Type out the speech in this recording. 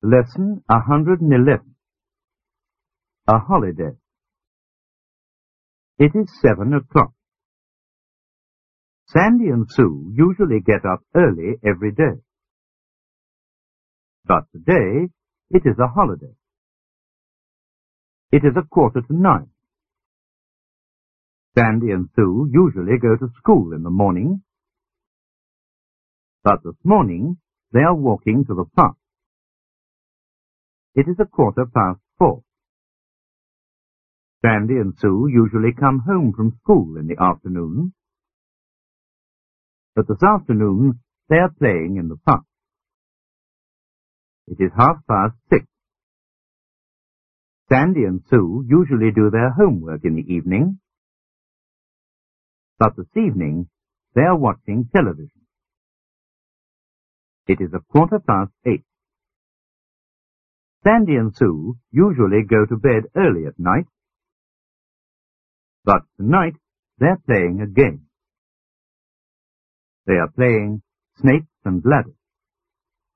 Lesson 111. A holiday. It is 7 o'clock. Sandy and Sue usually get up early every day. But today, it is a holiday. It is 8:45. Sandy and Sue usually go to school in the morning. But this morning, they are walking to the park. It is 4:15. Sandy and Sue usually come home from school in the afternoon. But this afternoon, they are playing in the park. It is 6:30. Sandy and Sue usually do their homework in the evening. But this evening, they are watching television. It is 8:15. Sandy and Sue usually go to bed early at night. But tonight, they're playing a game. They are playing snakes and ladders.